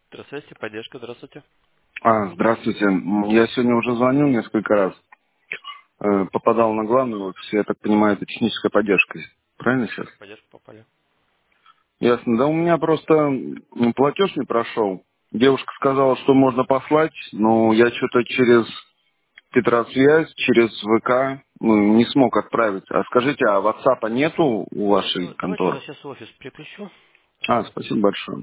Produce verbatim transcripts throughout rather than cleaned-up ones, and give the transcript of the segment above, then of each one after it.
Здравствуйте, поддержка, здравствуйте. А, здравствуйте. М, Я сегодня уже звонил несколько раз. Э, Попадал на главный офис. Я так понимаю, это техническая поддержка. Правильно сейчас? Техническая поддержка попали. Ясно. Да у меня просто м, платеж не прошел. Девушка сказала, что можно послать, но я что-то через Петросвязь, через ВК ну, не смог отправить. А скажите, а WhatsApp нету у вашей Ну, давайте я конторы? вас сейчас в офис переключу. А, Пожалуйста. спасибо большое.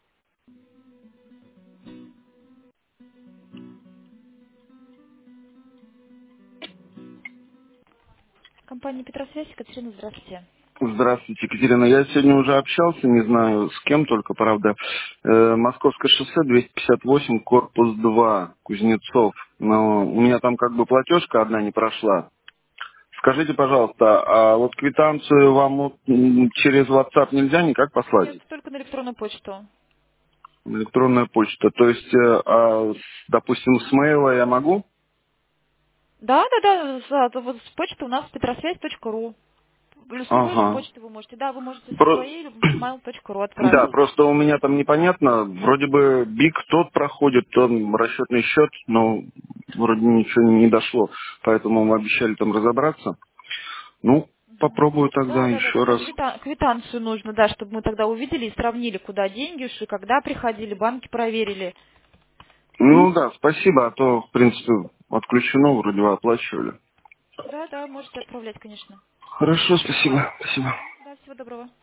Компания Петросвязь, Екатерина, здравствуйте. Здравствуйте, Екатерина. Я сегодня уже общался, не знаю с кем только, правда. Э, Московское шоссе двести пятьдесят восемь, корпус два, Кузнецов. Но у меня там как бы платежка одна не прошла. Скажите, пожалуйста, а вот квитанцию вам вот, м, через WhatsApp нельзя никак послать? Нет, только на электронную почту. Электронная почта. То есть, э, а, с- допустим, с мейла я могу? Да, да, да, с, а, то вот с почты у нас петросвязь точка ру. С любой Ага. почты вы можете. Да, вы можете со Про- своей в mail точка ру Да, отправить. просто у меня там непонятно, вроде бы БИК тот проходит, там расчетный счет, но вроде ничего не дошло, поэтому мы обещали там разобраться. Ну, попробую тогда Да, да, да, еще только раз. квита- квитанцию нужно, да, чтобы мы тогда увидели и сравнили, куда деньги ушли, когда приходили, банки проверили. Ну да, спасибо, а то, в принципе, отключено, вроде бы оплачивали. Да, да, можете отправлять, конечно. Хорошо, спасибо, спасибо. Да, всего доброго.